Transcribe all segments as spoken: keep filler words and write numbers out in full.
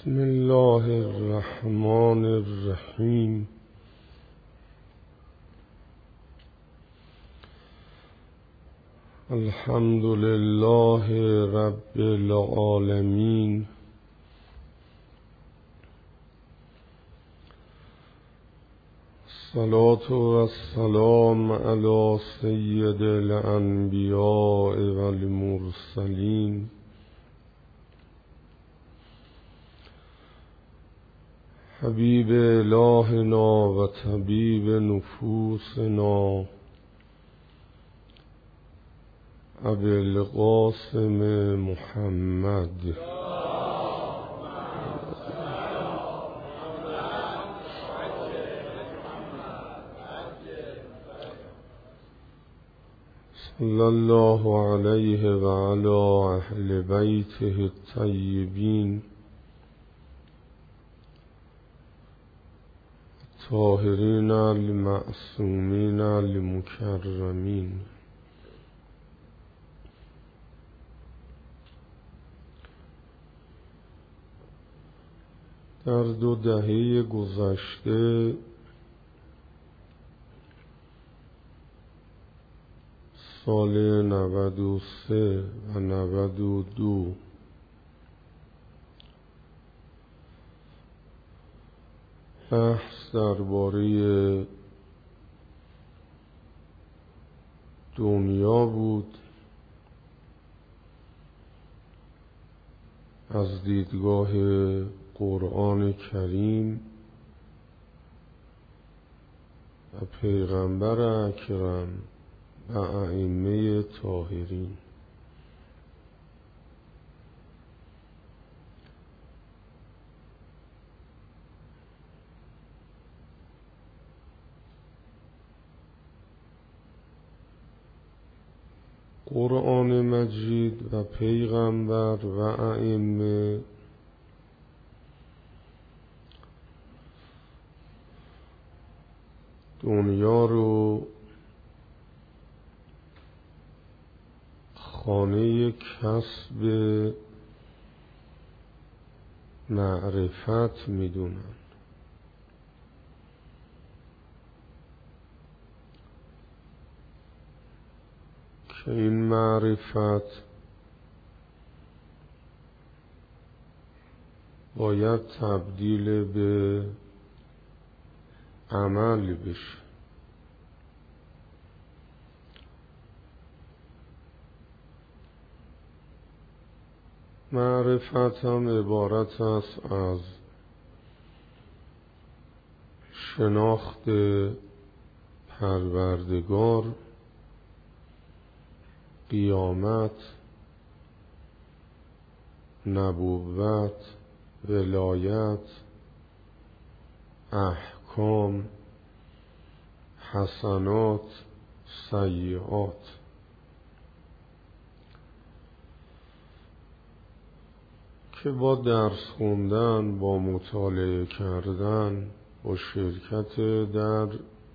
بسم الله الرحمن الرحیم. الحمد لله رب العالمین. الصلاة والسلام علی سید الانبیاء والمرسلین حبیب الهنا و طبیب نفوسنا ابی القاسم محمد صلی الله علیه و علی اهل بیته الطیبین الطاهرین المعصومین المکرمین. در دو دهه گذشته سال نود و سه و نود و دو بحث درباره دنیا بود از دیدگاه قرآن کریم و پیغمبر اکرم و ائمه طاهرین. قرآن مجید و پیغمبر و ائمه دنیا رو خانه کسب معرفت میدونن که این معرفت باید تبدیل به عمل بشه. معرفت هم عبارت است از شناخت پروردگار، قیامت، نبوت، ولایت، احکام، حسنات، سیئات. که با درس خوندن، با مطالعه کردن، با شرکت در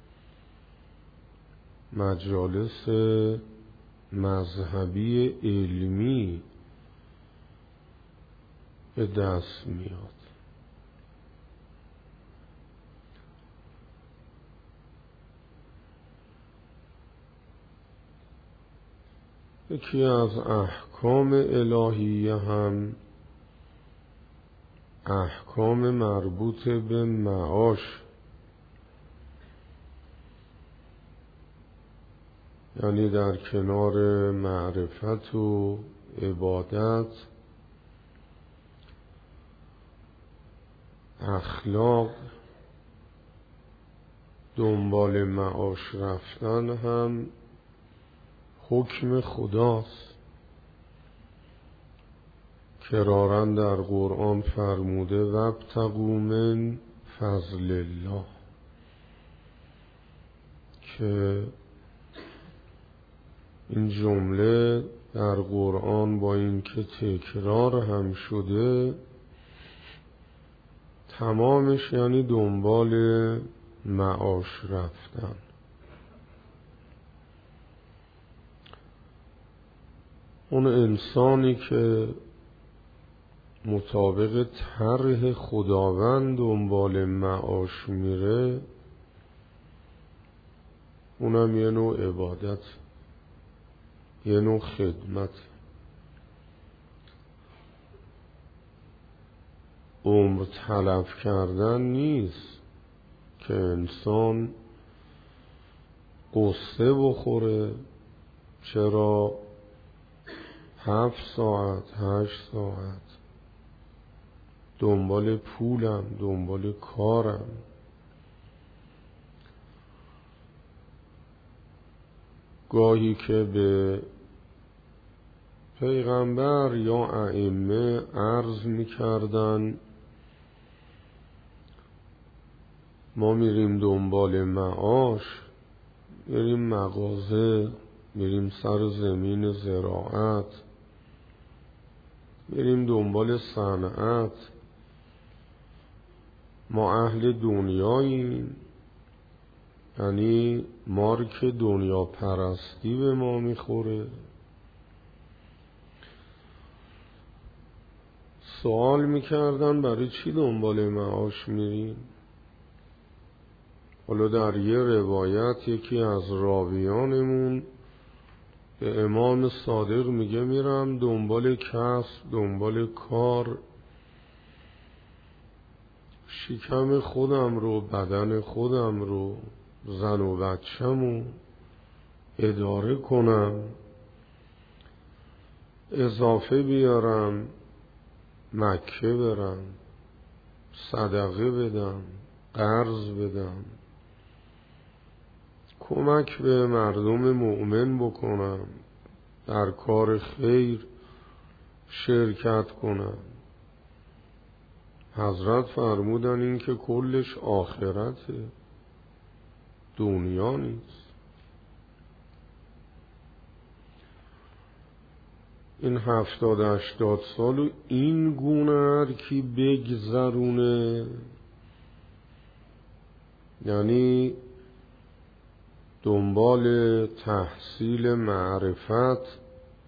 مجالس مذهبی علمی به دست میاد. یکی از احکام الهیه هم احکام مربوط به معاش، یعنی در کنار معرفت و عبادت، اخلاق، دنبال معاش رفتن هم حکم خداست. کرارا در قرآن فرموده وابتغوا من فضل الله، که این جمله در قرآن با این که تکرار هم شده تمامش یعنی دنبال معاش رفتن. اون انسانی که مطابق طرح خداوند دنبال معاش میره، اونم یه نوع عبادت، یه نوع خدمت. عمر تلف کردن نیست که انسان قصه بخوره چرا هفت ساعت هشت ساعت دنبال پولم، دنبال کارم. گاهی که به پیغمبر یا ائمه عرض می‌کردن ما میریم دنبال معاش، میریم مغازه، میریم سر زمین زراعت، میریم دنبال صنعت، ما اهل دنیاییم، یعنی مارک دنیا پرستی به ما میخوره. سوال میکردن برای چی دنبال معاش میریم؟ حالا در یه روایت یکی از راویانمون به امام صادق میگه میرم دنبال کسب، دنبال کار، شکم خودم رو، بدن خودم رو، زن و بچه‌مو اداره کنم، اضافه بیارم، مکه برم، صدقه بدم، قرض بدم، کمک به مردم مؤمن بکنم، در کار خیر شرکت کنم. حضرت فرمودن این که کلش آخرته، دنیا نیست. این هفتاد هشتاد سالو این گونه هر کی بگذرونه، یعنی دنبال تحصیل معرفت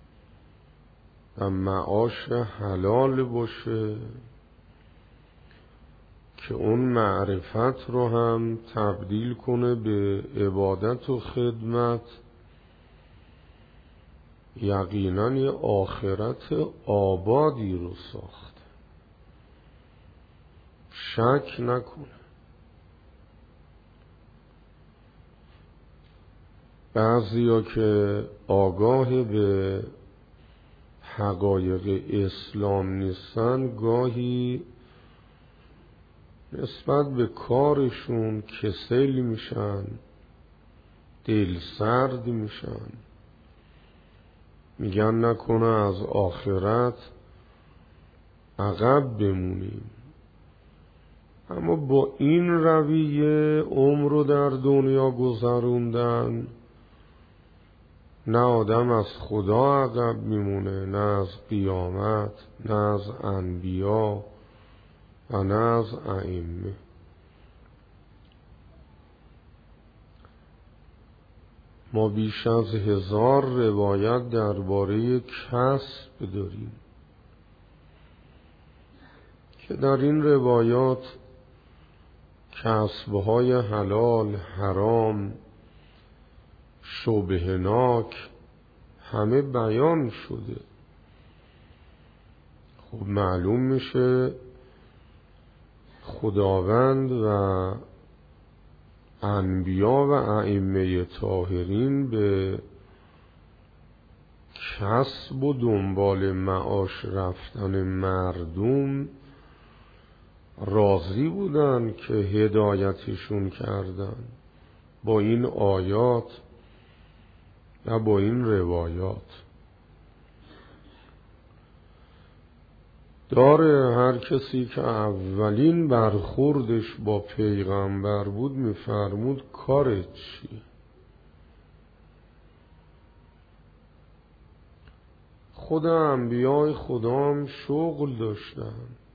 و معاش حلال باشه که اون معرفت رو هم تبدیل کنه به عبادت و خدمت، یقینا یه آخرت آبادی رو ساخته، شک نکنه. بعضیا که آگاه به حقایق اسلام نیستن، گاهی نسبت به کارشون کسل میشن، دل سرد میشن، میگن نکنه از آخرت عقب بمونیم. اما با این رویه عمر رو در دنیا گذروندن، نه آدم از خدا عقب میمونه، نه از قیامت، نه از انبیا و نه از ائمه. ما بیش از هزار روایت درباره کسب داریم که در این روایات کسبهای حلال، حرام، شبهناک همه بیان شده. خب معلوم میشه خداوند و انبیا و ائمه طاهرین به کسب و دنبال معاش رفتن مردم راضی بودن که هدایتشون کردن با این آیات و با این روایات. داره هر کسی که اولین برخوردش با پیغمبر بود میفرمود کارت چیه؟ خود انبیای خدا هم شغل داشتن،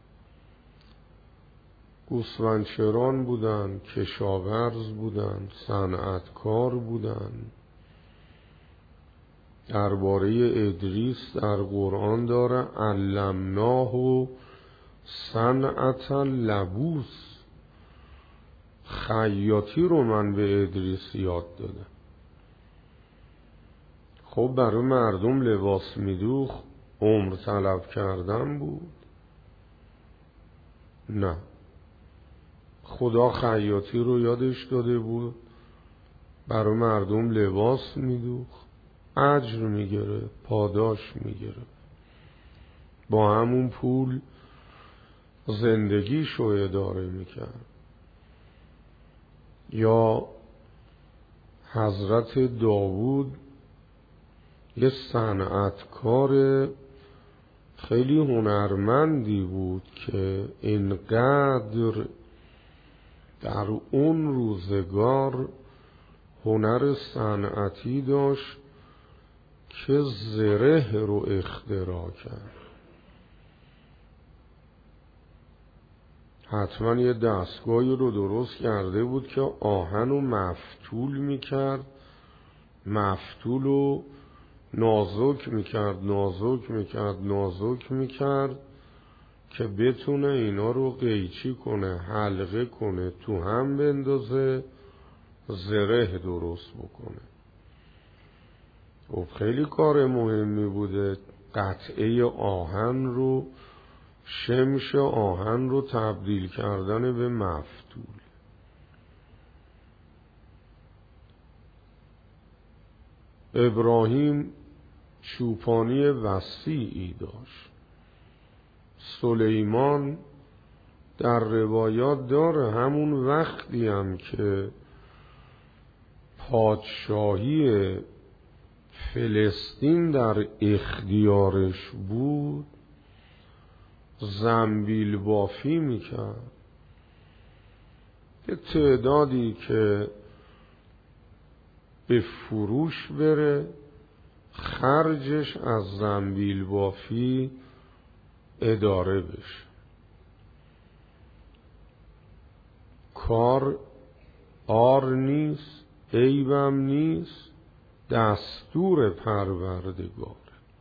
گوسفندچران بودن، کشاورز بودن، صنعتکار بودن. درباره ادریس در قرآن داره علمناه صنعت لبوس، خیاطی رو من به ادریس یاد دادم. خب برای مردم لباس میدوخت، عمر طلب کردن بود؟ نه، خدا خیاطی رو یادش داده بود، برای مردم لباس میدوخت، اجر میگرفت، پاداش میگرفت، با همون پول زندگیشو اداره میکرد. یا حضرت داوود یه صنعتکار خیلی هنرمندی بود که اینقدر در اون روزگار هنر صنعتی داشت که زره رو اختراع کرد. حتما یه دستگاهی رو درست کرده بود که آهن رو مفتول میکرد، مفتول رو نازک میکرد نازک میکرد نازک میکرد که بتونه اینا رو قیچی کنه، حلقه کنه، تو هم بندازه، زره درست بکنه. و خیلی کار مهمی بوده. قطعه آهن رو، شمش آهن رو تبدیل کردن به مفتول. ابراهیم چوپانی وسیعی داشت. سلیمان در روایات داره همون وقتی هم که پادشاهی فلسطین در اختیارش بود زنبیل بافی میکرد. یه تعدادی که به فروش بره، خرجش از زنبیل بافی اداره بشه. کار آر نیست، عیبم نیست، دستور پروردگار.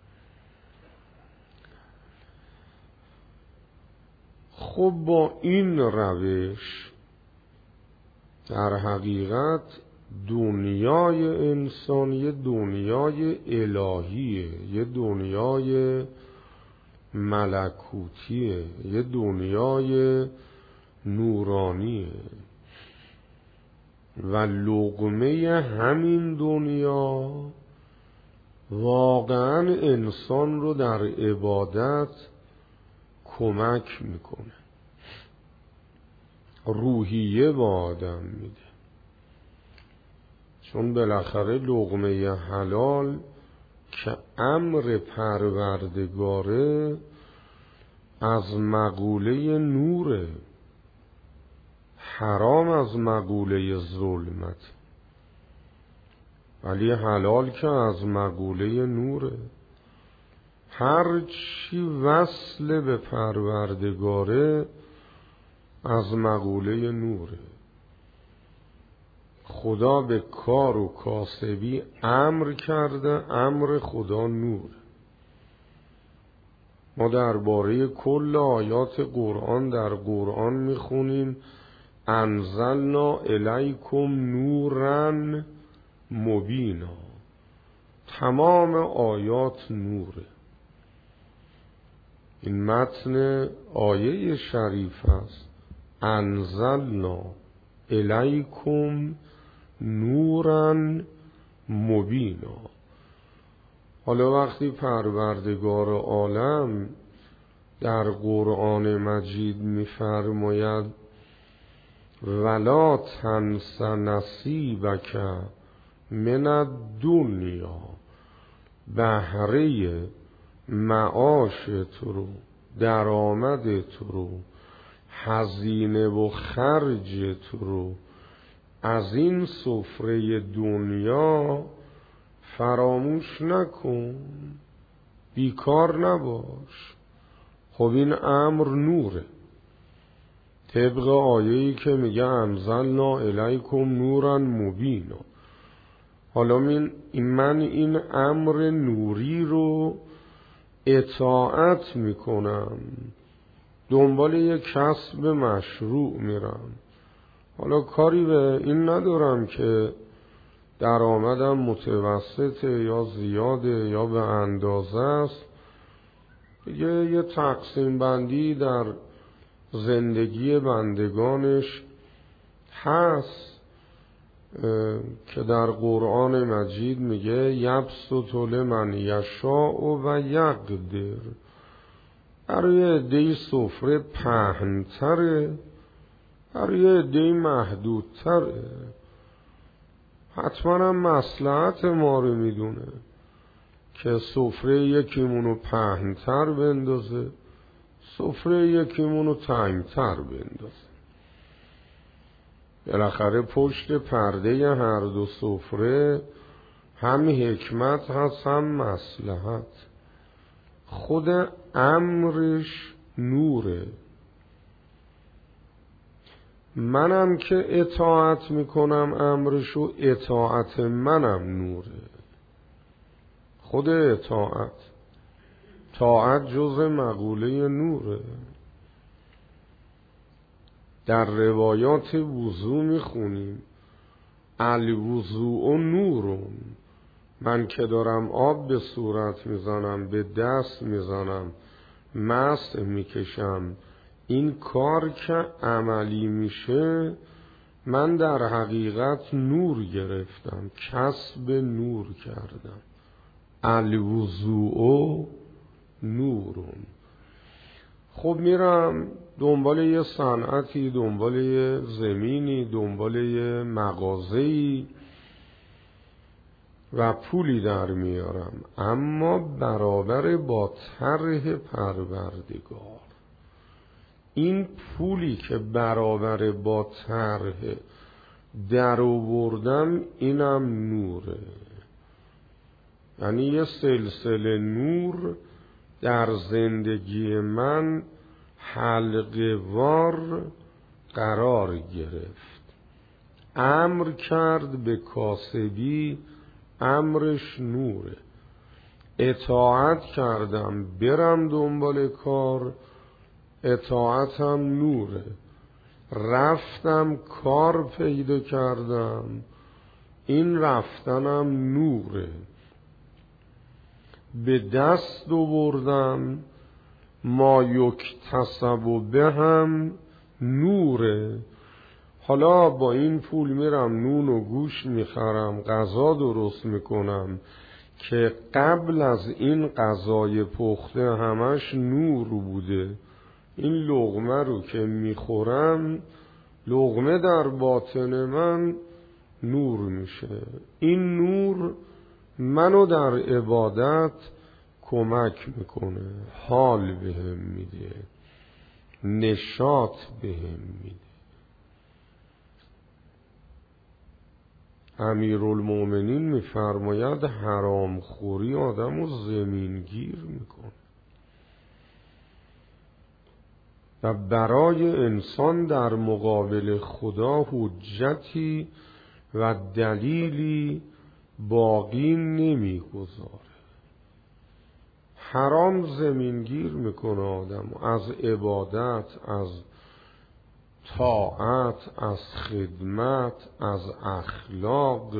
خب با این روش در حقیقت دنیای انسان یه دنیای الهیه، یه دنیای ملکوتیه، یه دنیای نورانیه و لقمه همین دنیا واقعا انسان رو در عبادت کمک میکنه، روحیه با آدم میده. چون بالاخره لقمه حلال که امر پروردگاره از مقوله نوره، حرام از مقوله ظلمت، ولی حلال که از مقوله نوره. هر چی وصل به پروردگاره از مقوله نوره. خدا به کار و کاسبی امر کرده، امر خدا نوره. ما درباره کل آیات قرآن در قرآن میخونیم انزلنا الیکم نورن مبینا. تمام آیات نوره. این متن آیه شریف است، انزلنا الیکم نورن مبینا. حالا وقتی پروردگار عالم در قرآن مجید می‌فرماید ولا تنس نصیبک من الدنیا، بهره معاشت رو، درآمدت رو، هزینه و خرجت رو از این سفره دنیا فراموش نکن، بیکار نباش. خب این امر نوره، طبق آیه‌ای که میگه انزلنا الیکم نورا مبینا. حالا من من این امر نوری رو اطاعت میکنم، دنبال یک کسب مشروع میرم. حالا کاری به این ندارم که درآمدم متوسطه یا زیاده یا به اندازه است. دیگه یه تقسیم بندی در زندگی بندگانش هست که در قرآن مجید میگه یبسط لمن یشاء و یقدر. برای عده‌ای سفره پهن‌تره، برای عده‌ای محدودتره. حتما هم مصلحت ما رو میدونه که سفره یکیمونو پهن‌تر بندازه، سفره یکیمونو تنگ‌تر بندازه. بالاخره پشت پرده هر دو سفره هم حکمت هست هم مصلحت. خود امرش نوره، منم که اطاعت میکنم امرشو، اطاعت منم نوره. خود اطاعت، طاعت جز مقوله نوره. در روایات وضو میخونیم الوضوء نورون، من که دارم آب به صورت میزنم، به دست میزنم، مست میکشم، این کار که عملی میشه من در حقیقت نور گرفتم، کسب نور کردم. الوضوء نورون. خب میرم دنبال یه صنعتی، دنبال یه زمینی، دنبال یه مغازه‌ای و پولی در میارم، اما برابر با طرح پروردگار. این پولی که برابر با طرح در آوردم اینم نوره. یعنی یه سلسله نور در زندگی من حلقه وار قرار گرفت. امر کرد به کاسبی، امرش نوره. اطاعت کردم برم دنبال کار، اطاعتم نوره. رفتم کار پیدا کردم، این رفتنم نوره. به دست آوردم ما یکتسب و به هم نوره. حالا با این پول میرم نون و گوشت میخرم، غذا درست میکنم که قبل از این غذای پخته همش نور بوده. این لقمه رو که میخورم، لقمه در باطن من نور میشه. این نور منو در عبادت کمک میکنه، حال بهم میده، نشاط بهم میده. امیرالمومنین میفرماید حرام خوری آدمو زمینگیر میکنه و برای انسان در مقابل خدا حجتی و دلیلی باقی نمیگذاره. حرام زمینگیر میکنه آدمو از عبادت، از طاعت، از خدمت، از اخلاق.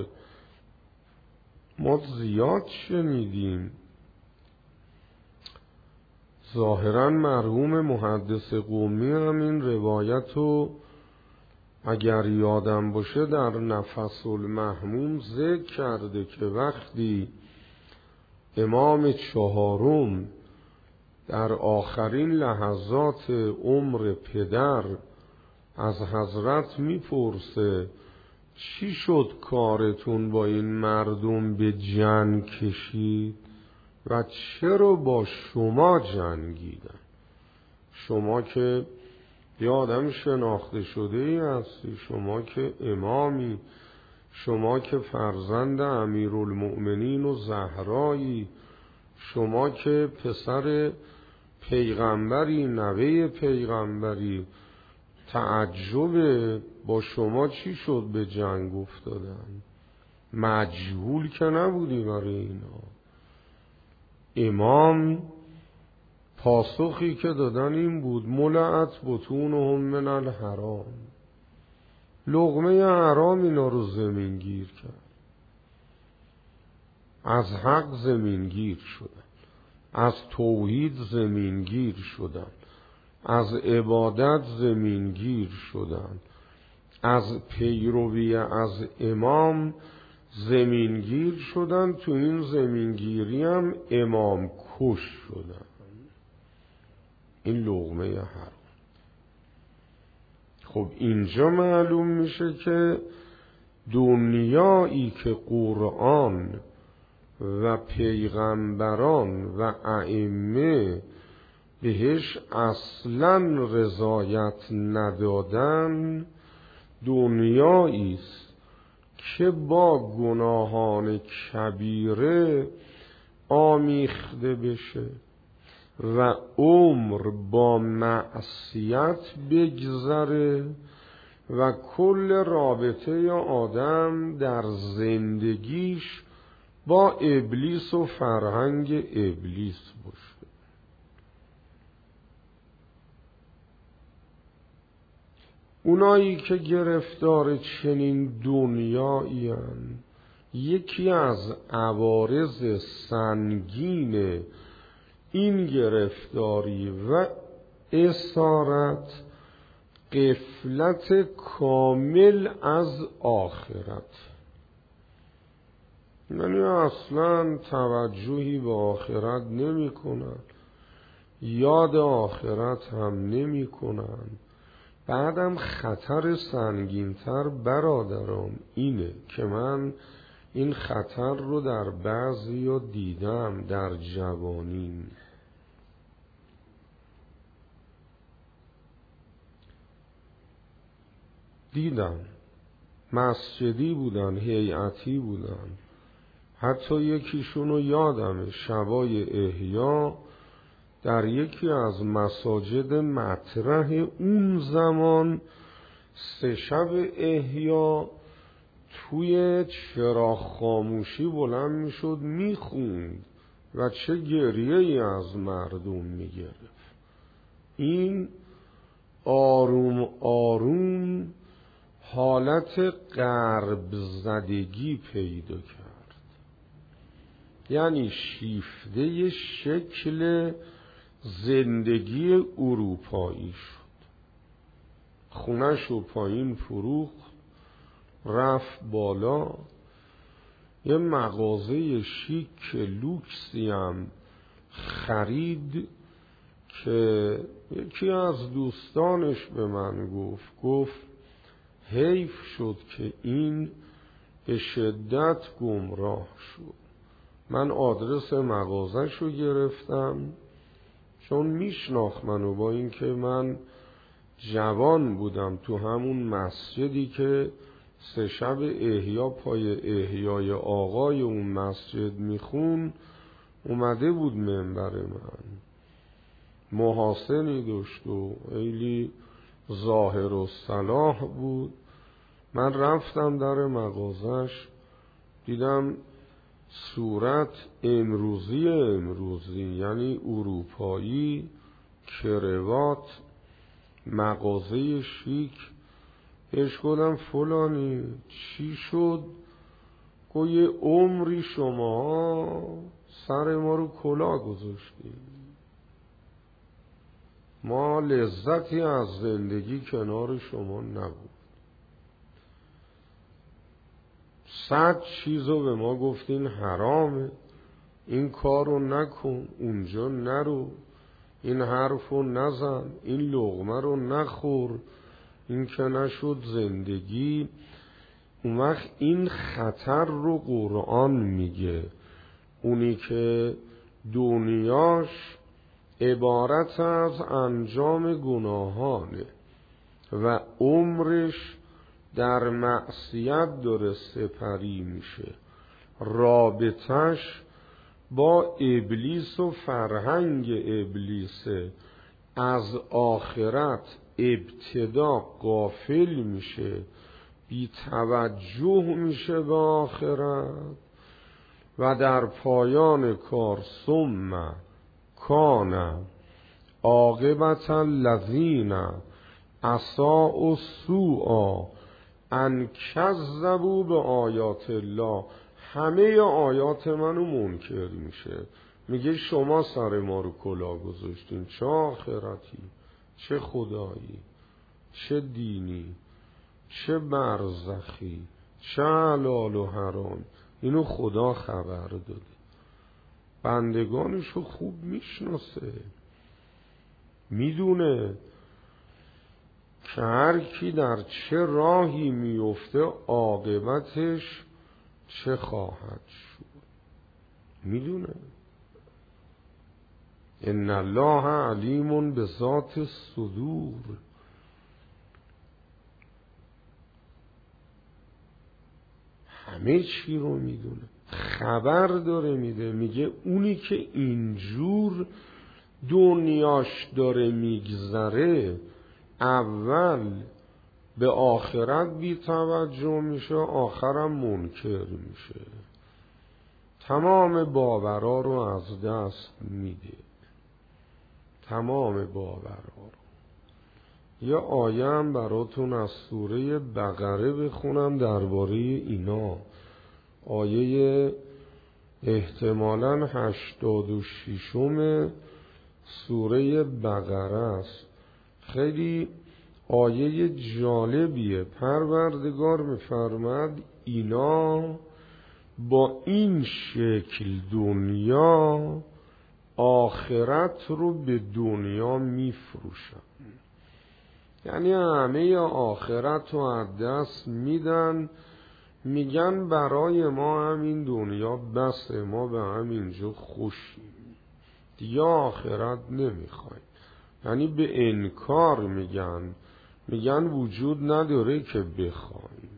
ما زیاد شنیدیم، ظاهرا مرحوم محدث قمی هم این روایتو اگر یادم باشه در نفس المحموم ذکر کرده که وقتی امام چهارم در آخرین لحظات عمر پدر از حضرت میپرسه چی شد کارتون با این مردم به جنگ کشید و چرا با شما جنگیدن؟ شما که یه آدم شناخته شده ای هستی، شما که امامی، شما که فرزند امیرالمؤمنین و زهرایی، شما که پسر پیغمبری، نوه پیغمبری، تعجب با شما چی شد به جنگ افتادن؟ مجهول که نبودی برای اینا. امام پاسخی که دادن این بود ملعت بطونهم من الحرام، لقمه حرام اینا رو زمین گیر کرد، از حق زمین گیر شدن، از توحید زمین گیر شدن، از عبادت زمین گیر شدن، از پیروی از امام زمینگیر شدن. تو این زمینگیری هم امام کش شدن. این لقمه حرام. خب اینجا معلوم میشه که دنیایی که قرآن و پیغمبران و ائمه بهش اصلا رضایت ندادن، دنیایی است که با گناهان کبیره آمیخته بشه و عمر با معصیت بگذره و کل رابطه آدم در زندگیش با ابلیس و فرهنگ ابلیس باشه. اونایی که گرفتار چنین دنیایی هن، یکی از عوارض سنگین این گرفتاری و اسارت غفلت کامل از آخرت، یعنی اصلا توجهی به آخرت نمی کنن، یاد آخرت هم نمی کنن. بعدم خطر سنگینتر برادران اینه که من این خطر رو در بعضی ها دیدم در جوانین. دیدم مسجدی بودن، هیئتی بودن، حتی یکیشون رو یادمه شبای احیا در یکی از مساجد مطرح اون زمان سه شب احیا توی چراغ خاموشی بلند میشد میخوند و چه گریه ای از مردم میگرفت. این آروم آروم حالت غرب زدگی پیدا کرد، یعنی شیفته شکل زندگی اروپایی شد. خونه‌شو پایین فروخت، رفت بالا، یه مغازه شیک لوکسی هم خرید که یکی از دوستانش به من گفت گفت حیف شد که این به شدت گمراه شد. من آدرس مغازه‌ش رو گرفتم چون میشناخت منو، با اینکه من جوان بودم تو همون مسجدی که سه شب احیا پای احیای آقای اون مسجد میخون اومده بود منبر من، محاسنی داشت و خیلی ظاهر و صلاح بود. من رفتم در مغازش، دیدم صورت امروزی امروزی، یعنی اروپایی، کروات، مغازه شیک. بهش گفتم فلانی چی شد؟ گفت یه عمری شما سر ما رو کلا گذاشتی، ما لذتی از زندگی کنار شما نبود. صد چیزو به ما گفتین حرامه، این کارو نکن، اونجا نرو، این حرفو نزن، این لقمه رو نخور، این که نشد زندگی. اون وقت این خطر رو قرآن میگه، اونی که دنیاش عبارت از انجام گناهانه و عمرش در معصیت داره سپری میشه، رابطش با ابلیس و فرهنگ ابلیسه، از آخرت ابتدا غافل میشه، بی توجه میشه به آخرت و در پایان کار ثم کان عاقبت الذین اساءوا السوء ان کذبوا به آیات الله. همه آیات منو منکر میشه، میگه شما سر ما رو کلاه گذاشتین، چه آخرتی، چه خدایی، چه دینی، چه برزخی، چه حلال و حرام. اینو خدا خبر داده، بندگانشو خوب میشناسه، میدونه که هر کی در چه راهی میفته عاقبتش چه خواهد شد، میدونه. ان الله علیم بذات الصدور. همه چی رو میدونه، خبر داره میده. میگه اونی که اینجور دنیاش داره میگذره، اول به آخرت بی توجه میشه، آخرم منکر میشه، تمام باورا رو از دست میده، تمام باورا رو. یه آیه هم براتون از سوره بقره بخونم درباره اینا. آیه احتمالاً هشتاد و ششم سوره بقره است. خیلی آیه جالبیه. پروردگار می‌فرماد اینا با این شکل دنیا آخرت رو به دنیا میفروشن، یعنی همه آخرت رو از دست میدن، میگن برای ما همین دنیا بسه، ما به همینجا خوشیم، دیگه آخرت نمیخوایم. یعنی به انکار میگن، میگن وجود نداره که بخوایم،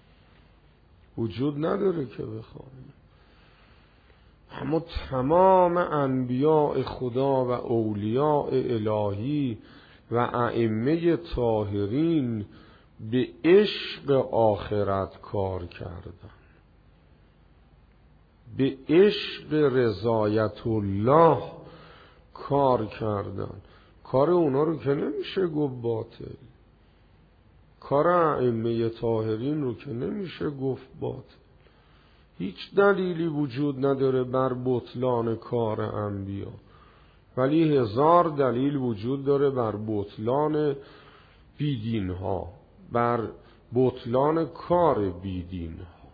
وجود نداره که بخوایم. اما تمام انبیاء خدا و اولیاء الهی و ائمه طاهرین به عشق آخرت کار کردن، به عشق رضایت الله کار کردن. کار اونا رو که نمیشه گفت باطل، کار ائمه طاهرین رو که نمیشه گفت باطل. هیچ دلیلی وجود نداره بر بطلان کار انبیا، ولی هزار دلیل وجود داره بر بطلان بیدین ها، بر بطلان کار بیدین ها.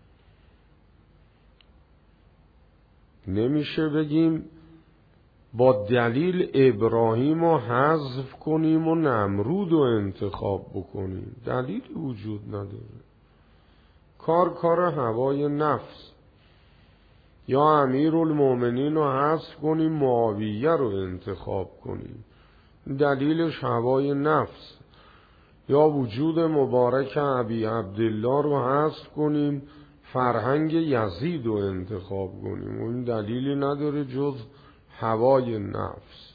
نمیشه بگیم با دلیل ابراهیم رو حذف کنیم و نمرود رو انتخاب بکنیم، دلیلی وجود نداره. کار کار هوای نفس. یا امیرالمومنین رو حذف کنیم معاویه رو انتخاب کنیم، دلیلش هوای نفس. یا وجود مبارک ابی عبدالله رو حذف کنیم فرهنگ یزید رو انتخاب کنیم، و این دلیلی نداره جز هوای نفس.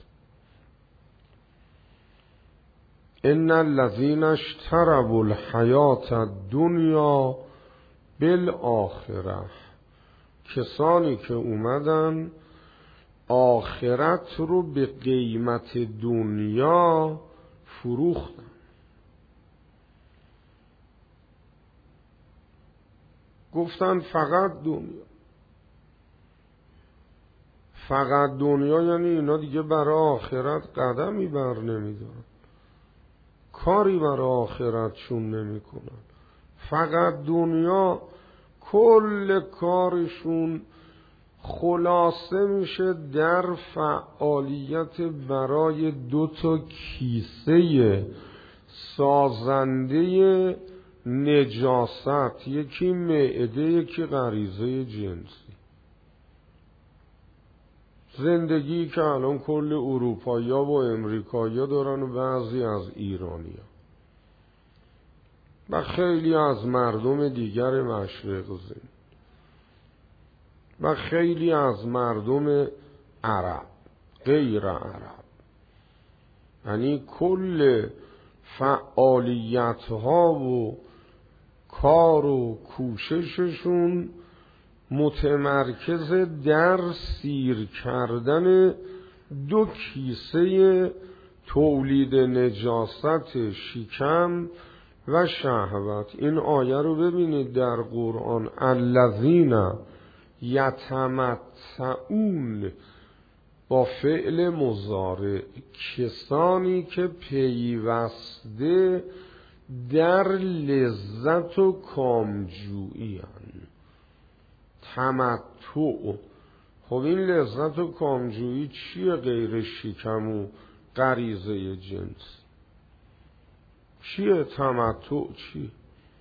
ان الذین اشتروا الحیات الدنیا بالآخره. کسانی که اومدن آخرت رو به قیمت دنیا فروختن. گفتن فقط دنیا، فقط دنیا، یعنی اینا دیگه برای آخرت قدمی بر نمیدارن، کاری برای آخرتشون نمی کنن. فقط دنیا، کل کارشون خلاصه میشه در فعالیت برای دو تا کیسه سازنده نجاست، یکی معده یکی غریزه جنسی. زندگی که الان کل اروپایی‌ها و امریکایی‌ها دارن و بعضی از ایرانی‌ها و خیلی از مردم دیگر مشرق زمین و خیلی از مردم عرب غیر عرب. یعنی کل فعالیت ها و کار و کوشششون متمرکز در سیر کردن دو کیسه تولید نجاست شکم و شهوت. این آیه رو ببینید در قرآن، الذین یتمتعون با فعل مضارع، کسانی که پیوسته در لذت و کامجویی هستند. تمتع، خب این لذت و کامجویی چیه غیر شکم و غریزه جنس؟ چیه تمتع؟ چی؟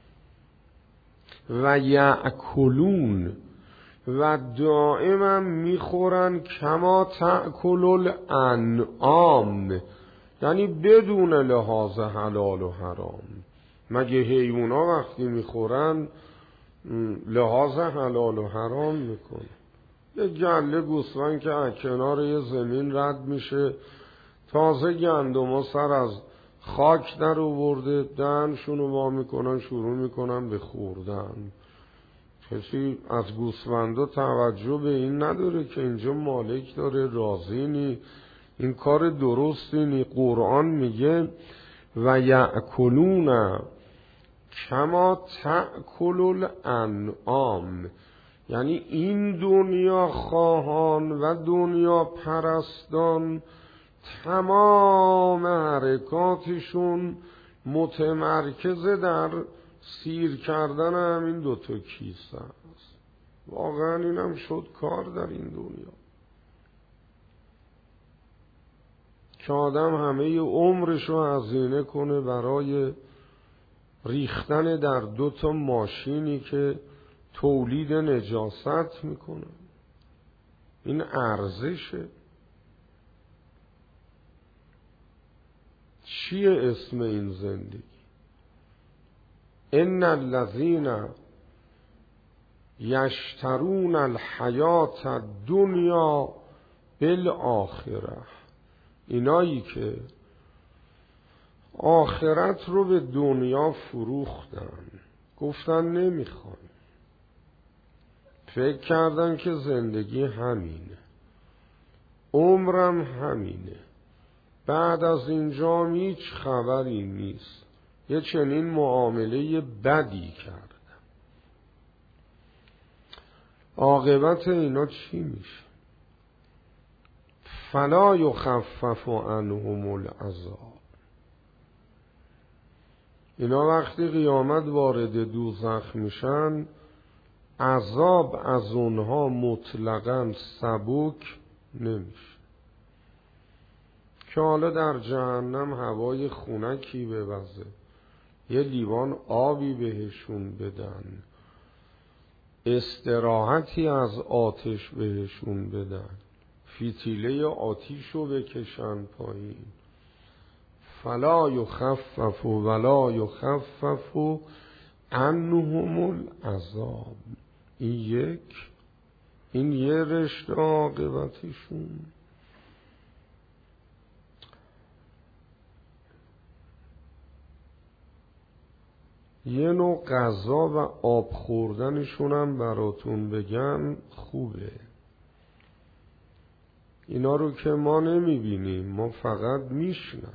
و یأکلون، و دائما میخورن کما تأکل الانعام، یعنی بدون لحاظ حلال و حرام. مگه حیونا وقتی میخورن لحاظ حلال و حرام میکنه؟ یه گله گوسفند که از کنار یه زمین رد میشه، تازه گندما سر از خاک در آورده، دهنشونو وا میکنن شروع میکنن به خوردن. کسی از گوسفندا توجه به این نداره که اینجا مالک داره، راضی نی، این کار درستی نی. قرآن میگه و یأکلون کما تأکل الانعام، یعنی این دنیا خواهان و دنیا پرستان تمام حرکاتشون متمرکز در سیر کردن همین دوتا کیسه است. واقعا اینم شد کار در این دنیا که آدم همه عمرشو هزینه کنه برای ریختن در دوتا ماشینی که تولید نجاست میکنه. این ارزشه؟ چیه اسم این زندگی؟ ان الذین یشترون الحیات الدنیا بالآخره، اینایی که آخرت رو به دنیا فروختن، گفتن نمیخوان، فکر کردن که زندگی همینه، عمرم همینه، بعد از اینجا هیچ خبری نیست، یه چنین معامله بدی کردم. عاقبت اینا چی میشه؟ فلا یخفف عنهم العذاب. اینا وقتی قیامت وارد دوزخ میشن، عذاب از اونها مطلقاً سبک نمیشه. که حالا در جهنم هوای خونکی بوزه، یه لیوان آبی بهشون بدن، استراحتی از آتش بهشون بدن، فتیله آتیشو بکشن پایین. فلا یخفف ولا یخفف عنهم العذاب. این یک، این یه رشته عاقبتشون. یه نوع غذا و آب خوردنشون هم براتون بگم خوبه. اینا رو که ما نمیبینیم، ما فقط میشنویم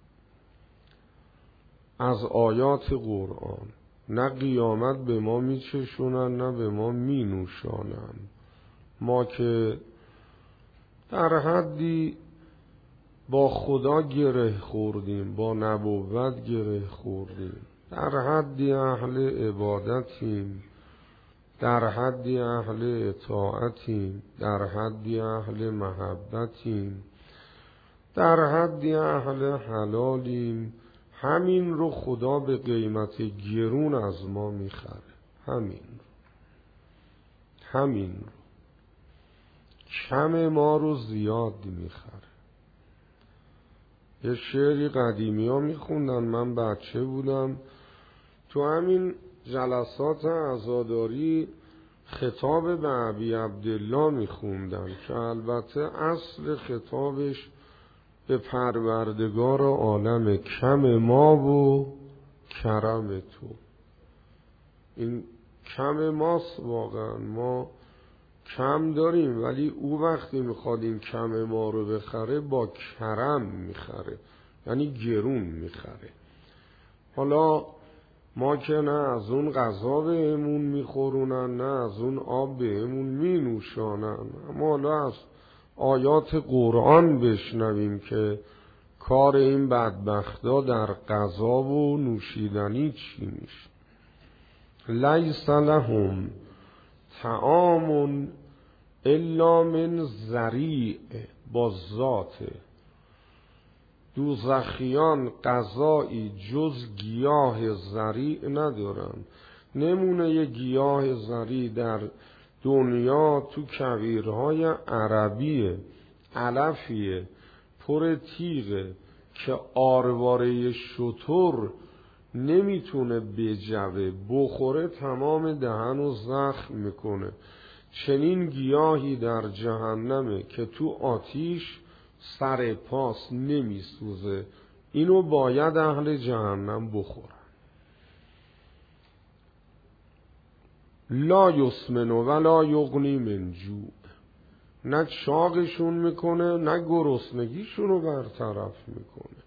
از آیات قرآن. نه قیامت به ما میچشونن نه به ما مینوشانن. ما که در حدی با خدا گره خوردیم، با نبوت گره خوردیم، در حدی اهل عبادتیم، در حدی اهل اطاعتیم، در حدی اهل محبتیم، در حدی اهل حلالیم. همین رو خدا به قیمت گرون از ما میخره. همین رو همین رو کم ما رو زیاد میخره. یه شعری قدیمی ها میخوندن، من بچه بودم، تو همین جلسات عزاداری خطاب به ابی عبدالله میخوندن که البته اصل خطابش به پروردگار عالم، کم ما و کرم تو. این کم ماست واقعا. ما کم داریم، ولی او وقتی میخواد این کم ما رو بخره با کرم میخره، یعنی گرون میخره. حالا ما که نه از اون غذا بهمون میخورونن، نه از اون آب بهمون مینوشانن، اما حالا از آیات قرآن بشنویم که کار این بدبختا در غذا و نوشیدنی چی میشه. لیس لهم طعام الا من ضریع، با ذاته دوزخیان غذایی جز گیاه ضریع ندارن. نمونه یه گیاه ضریع در دنیا تو کویرهای عربیه، علفیه پر تیغه که آرواره شتر نمیتونه بجوه، بخوره تمام دهن و زخم میکنه. چنین گیاهی در جهنمه که تو آتیش سر پاس نمیسوزه، اینو باید اهل جهنم بخورن. لا یسمن ولا یغنی من جوع، نه چاقشون میکنه نه گرسنگیشون رو برطرف میکنه.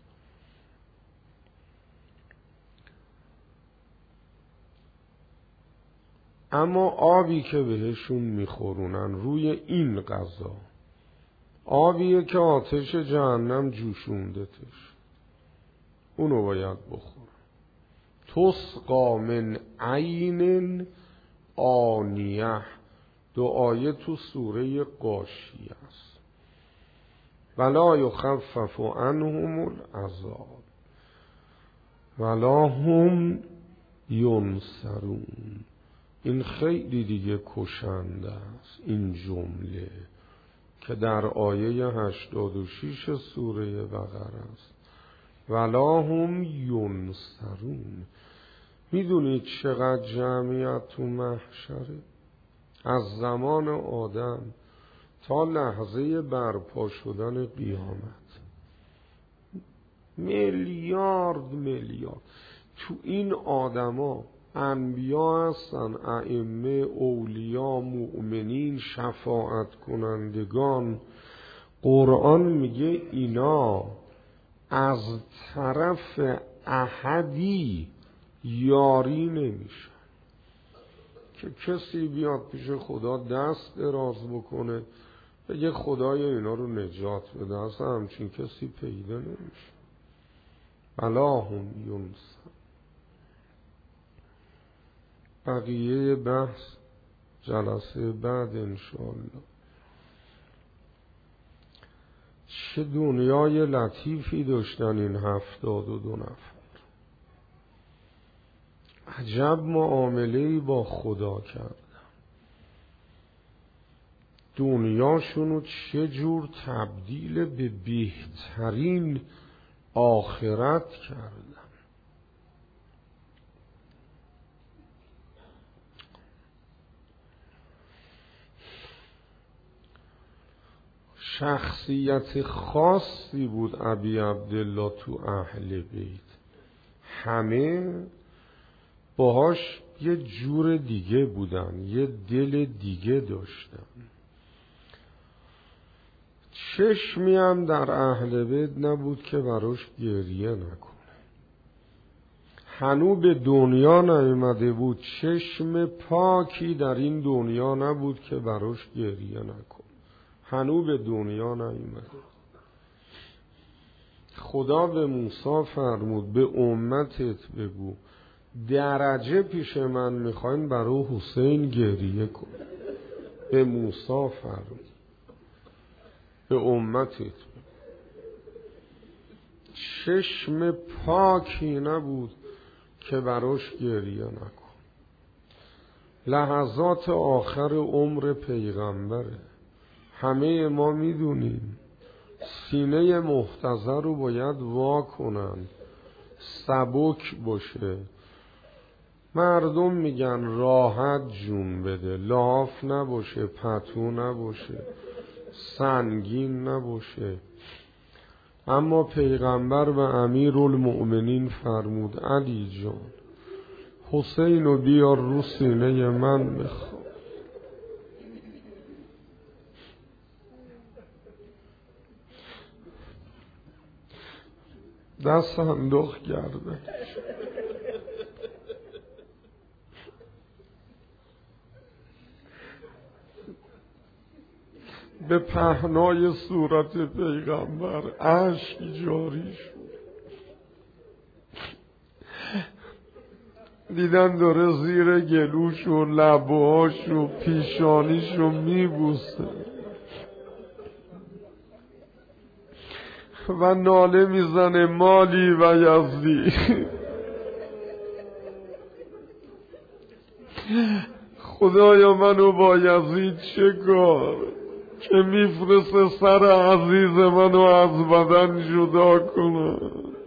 اما آبی که بهشون میخورونن روی این غذا، آبیه که آتش جهنم جوشوندتش، اونو باید بخور. تسقا من عین آنیه، دو آیه تو سوره غاشیه است. ولا یخفف عنهم العذاب ولا هم ینصرون. این خیلی دیگه کشنده است این جمله که در آیه هشتاد و شش سوره بقره است. ولا هم ینصرون. میدونید چقدر جمعیت تو محشره؟ از زمان آدم تا لحظه برپا شدن قیامت میلیارد میلیارد. تو این آدما انبیا هستن، ائمه، اولیا، مؤمنین، شفاعت کنندگان. قرآن میگه اینا از طرف احدی یاری نمیشن که کسی بیاد پیش خدا دست دراز بکنه بگه خدای اینا رو نجات بده. اصلا همچین کسی پیدا نمیشه. بلا هم ینصرون. بقیه بحث جلسه بعد انشاءالله. چه دنیای لطیفی داشتن این هفتاد و دو نفر. عجب معامله‌ای با خدا کردن. دنیاشونو چه جور تبدیل به بهترین آخرت کردن. شخصیت خاصی بود ابی عبدالله تو اهل بیت، همه باهاش یه جور دیگه بودن، یه دل دیگه داشتن. چشمی هم در اهل بیت نبود که براش گریه نکنه. هنو به دنیا نیامده بود، چشم پاکی در این دنیا نبود که براش گریه نکنه. هنو به دنیا نیامده. خدا به موسی فرمود به امتت بگو درجه پیش من میخواین برای حسین گریه کن. به موسی فرمود به امتت بگو. چشم پاکی نبود که براش گریه نکن. لحظات آخر عمر پیغمبره. همه ما میدونیم سینه محتضر رو باید وا کنن، سبک باشه. مردم میگن راحت جون بده، لاف نباشه، پتو نباشه، سنگین نباشه. اما پیغمبر و امیرالمؤمنین فرمود علی جان حسین رو بیار رو سینه من بخواب. دست انداخت کرده به پهنای صورت پیغمبر اشک جاری شد. دیدن داره زیر گلوش و لبهاش و پیشانیش رو میبوسه و ناله میزنه مالی و یزدی. خدایا منو با یزید چه کار که میفرسته سر عزیز منو از بدن جدا کنه.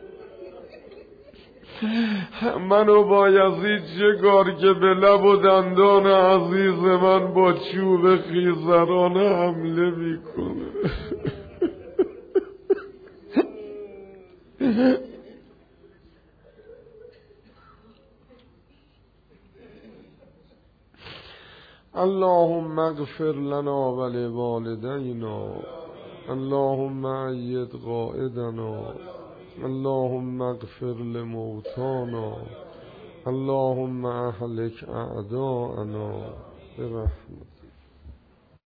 منو با یزید چه کار که به لب و دندان عزیز من با چوب خیزرانه حمله میکنه. اللهم اغفر لنا ولوالدينا، اللهم أيد قائدنا، اللهم اغفر لموتانا، اللهم اهلك اعداءنا برحمتك.